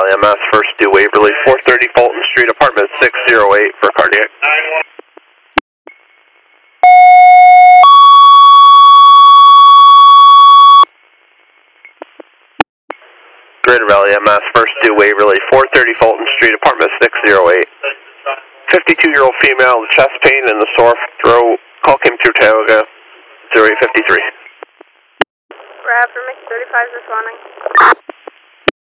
Valley MS, first due Waverly, 430 Fulton Street, apartment 608 for cardiac. Greater Valley MS, first due Waverly, 430 Fulton Street, apartment 608. 52-year-old female, chest pain and the sore throat. Call came through Tioga, 0853. Raptor Mix 35 responding.